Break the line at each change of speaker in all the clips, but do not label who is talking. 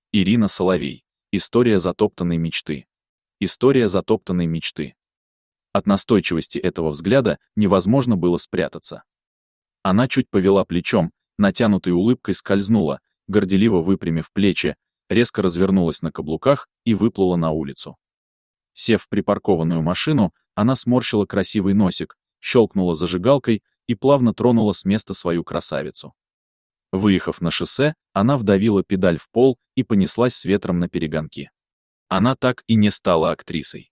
Ирина Соловей. История затоптанной мечты. История затоптанной мечты. От настойчивости этого взгляда невозможно было спрятаться. Она чуть повела плечом, натянутой улыбкой скользнула, горделиво выпрямив плечи, резко развернулась на каблуках и выплыла на улицу. Сев в припаркованную машину, она сморщила красивый носик, щелкнула зажигалкой и плавно тронула с места свою красавицу. Выехав на шоссе, она вдавила педаль в пол и понеслась с ветром наперегонки. Она так и не стала актрисой.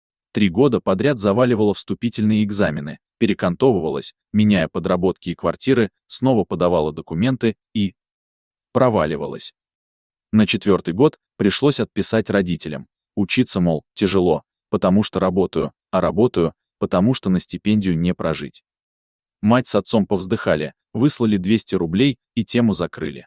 3 года подряд заваливала вступительные экзамены, перекантовывалась, меняя подработки и квартиры, снова подавала документы и проваливалась. На 4-й год пришлось отписать родителям. Учиться, мол, тяжело, потому что работаю, а работаю, потому что на стипендию не прожить. Мать с отцом повздыхали, выслали 200 рублей и тему закрыли.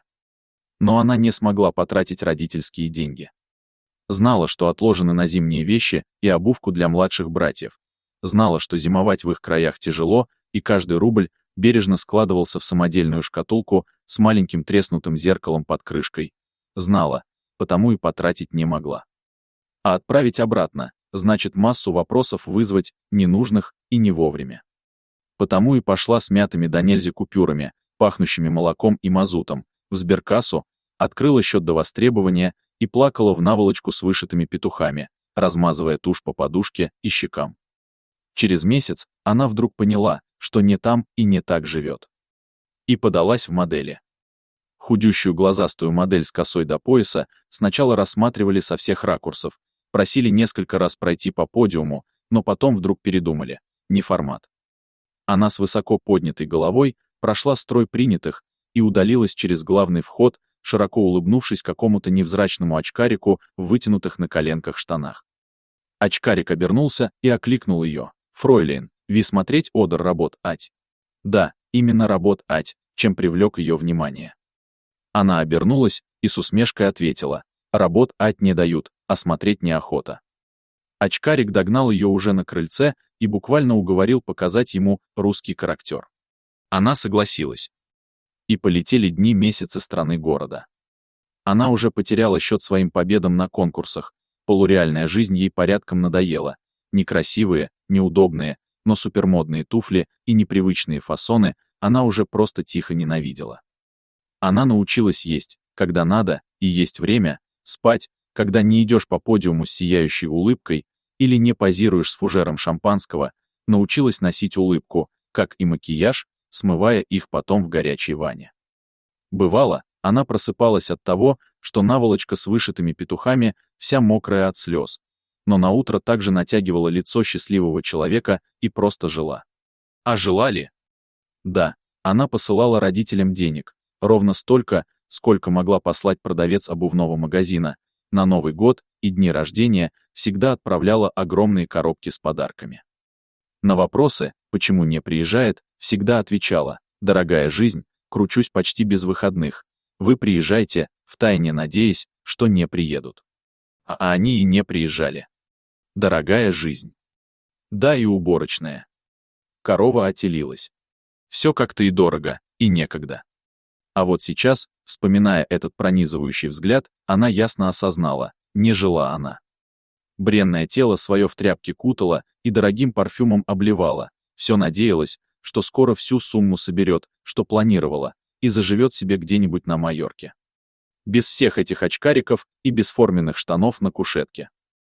Но она не смогла потратить родительские деньги. Знала, что отложены на зимние вещи и обувку для младших братьев. Знала, что зимовать в их краях тяжело, и каждый рубль бережно складывался в самодельную шкатулку с маленьким треснутым зеркалом под крышкой. Знала, потому и потратить не могла. А отправить обратно, значит массу вопросов вызвать, ненужных и не вовремя. Потому и пошла с мятыми до нельзя купюрами, пахнущими молоком и мазутом, в сберкассу, открыла счет до востребования и плакала в наволочку с вышитыми петухами, размазывая тушь по подушке и щекам. Через месяц она вдруг поняла, что не там и не так живет. И подалась в модели. Худющую глазастую модель с косой до пояса сначала рассматривали со всех ракурсов, просили несколько раз пройти по подиуму, но потом вдруг передумали, не формат. Она с высоко поднятой головой прошла строй принятых и удалилась через главный вход, широко улыбнувшись какому-то невзрачному очкарику в вытянутых на коленках штанах. Очкарик обернулся и окликнул ее: «Фройлейн, ви смотреть одер работ ать?» Да, именно работ ать, чем привлек ее внимание. Она обернулась и с усмешкой ответила: «Работ ать не дают, а смотреть неохота». Очкарик догнал ее уже на крыльце и буквально уговорил показать ему русский характер. Она согласилась. И полетели дни, месяцы страны города. Она уже потеряла счет своим победам на конкурсах, полуреальная жизнь ей порядком надоела, некрасивые, неудобные, но супермодные туфли и непривычные фасоны она уже просто тихо ненавидела. Она научилась есть, когда надо, и есть время, спать, когда не идешь по подиуму с сияющей улыбкой или не позируешь с фужером шампанского, научилась носить улыбку, как и макияж, смывая их потом в горячей ванне. Бывало, она просыпалась от того, что наволочка с вышитыми петухами вся мокрая от слез, но наутро также натягивала лицо счастливого человека и просто жила. А жила ли? Да, она посылала родителям денег, ровно столько, сколько могла послать продавец обувного магазина. На Новый год и дни рождения всегда отправляла огромные коробки с подарками. На вопросы, почему не приезжает, всегда отвечала: «Дорогая жизнь, кручусь почти без выходных. Вы приезжайте, втайне надеясь, что не приедут». А они и не приезжали. Дорогая жизнь. Да, и уборочная. Корова отелилась. Все как-то и дорого, и некогда. А вот сейчас, вспоминая этот пронизывающий взгляд, она ясно осознала: не жила она. Бренное тело свое в тряпке кутала и дорогим парфюмом обливала, все надеялась, что скоро всю сумму соберет, что планировала, и заживет себе где-нибудь на Майорке. Без всех этих очкариков и бесформенных штанов на кушетке.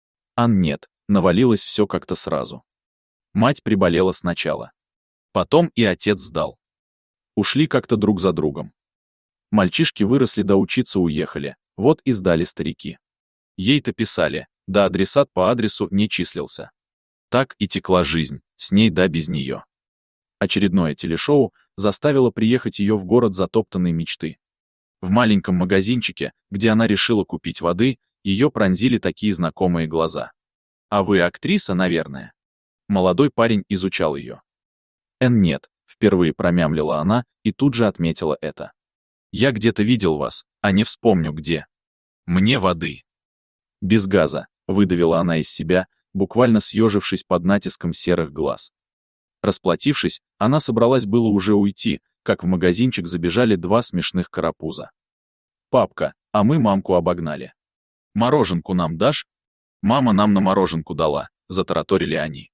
А нет, навалилось все как-то сразу. Мать приболела сначала. Потом и отец сдал. Ушли как-то друг за другом. Мальчишки выросли да учиться уехали, вот и сдали старики. Ей-то писали, да адресат по адресу не числился. Так и текла жизнь, с ней да без нее. Очередное телешоу заставило приехать ее в город затоптанной мечты. В маленьком магазинчике, где она решила купить воды, ее пронзили такие знакомые глаза. «А вы актриса, наверное?» Молодой парень изучал ее. Нет», — впервые промямлила она и тут же отметила это. «Я где-то видел вас, а не вспомню где. Мне воды». «Без газа», — выдавила она из себя, буквально съежившись под натиском серых глаз. Расплатившись, она собралась было уже уйти, как в магазинчик забежали 2 смешных карапуза. «Папка, А мы мамку обогнали. «Мороженку нам дашь?» «Мама нам на мороженку дала», — затараторили они.